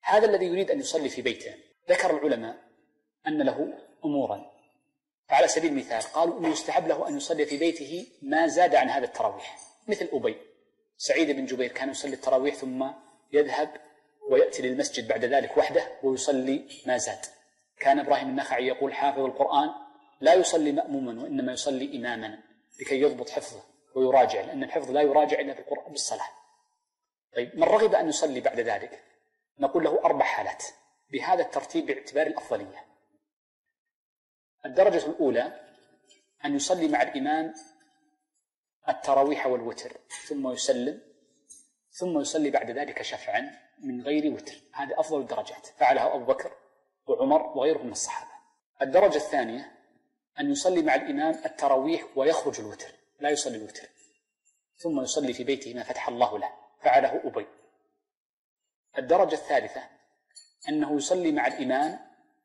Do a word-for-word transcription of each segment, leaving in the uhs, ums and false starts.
هذا الذي يريد أن يصلي في بيته. ذكر العلماء أن له أمورا، فعلى سبيل المثال قالوا أنه يستحب له أن يصلي في بيته ما زاد عن هذا التراويح، مثل أبي سعيد بن جبير كان يصلي التراويح ثم يذهب ويأتي للمسجد بعد ذلك وحده ويصلي ما زاد. كان إبراهيم النخعي يقول حافظ القرآن لا يصلي مأموما وإنما يصلي إماما لكي يضبط حفظه ويراجع، لأن الحفظ لا يراجع إلا بالقرآن بالصلاة. طيب من رغب أن يصلي بعد ذلك نقول له أربع حالات بهذا الترتيب باعتبار الأفضلية. الدرجة الأولى أن يصلي مع الإمام التراويح والوتر ثم يسلم، ثم يصلي بعد ذلك شفعا من غير وتر، هذا أفضل الدرجات، فعلها أبو بكر وعمر وغيرهم من الصحابة. الدرجة الثانية أن يصلي مع الإمام التراويح ويخرج الوتر، لا يصلي الوتر، ثم يصلي في بيته ما فتح الله له، فعله أبي. الدرجة الثالثة أنه يصلي مع الإمام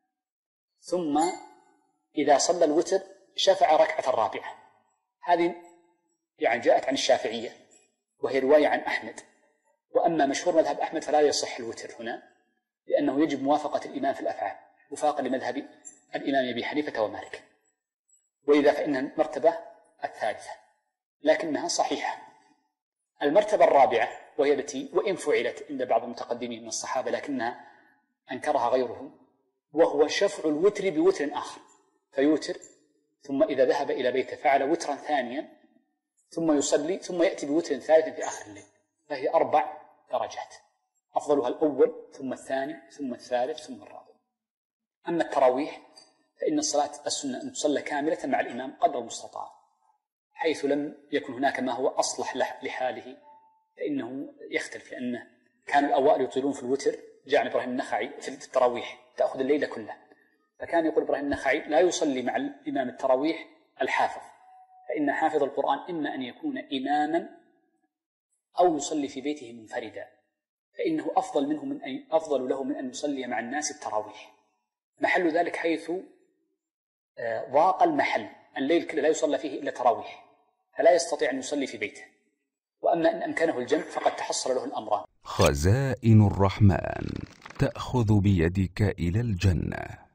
ثم إذا صلى الوتر شفع ركعة الرابعة، هذه يعني جاءت عن الشافعية وهي رواية عن أحمد. وأما مشهور مذهب أحمد فلا يصح الوتر هنا، لأنه يجب موافقة الإمام في الأفعال وفاقا لمذهب الإمام أبي حنيفة ومالك، وإذا فإنها المرتبة الثالثة لكنها صحيحة. المرتبة الرابعة وهي التي وإن فعلت عند بعض المتقدمين من الصحابة لكنها أنكرها غيرهم، وهو شفع الوتر بوتر آخر، فيوتر ثم إذا ذهب إلى بيته فعل وترا ثانيا ثم يصلي ثم يأتي بوتر ثالث في آخر الليل، فهي أربع درجات، أفضلها الأول ثم الثاني ثم الثالث ثم الرابع. أما التراويح فإن الصلاة السنة أن تصلى كاملة مع الإمام قدر المستطاع، حيث لم يكن هناك ما هو أصلح لحاله فإنه يختلف، لأنه كان الأوائل يطيلون في الوتر، جاء عن إبراهيم النخعي في التراويح تأخذ الليلة كلها، فكان يقول إبراهيم النخعي لا يصلي مع الإمام التراويح الحافظ، فإن حافظ القرآن إما أن يكون إماما أو يصلي في بيته منفردا، فإنه أفضل منه من أن أفضل له من أن يصلي مع الناس التراويح، محل ذلك حيث ضاق المحل، الليل كله لا يصلى فيه إلا تراويح، فلا يستطيع أن يصلي في بيته. وأما إن أمكنه الجمع فقد تحصل له الأمران. خزائن الرحمن تأخذ بيدك إلى الجنة.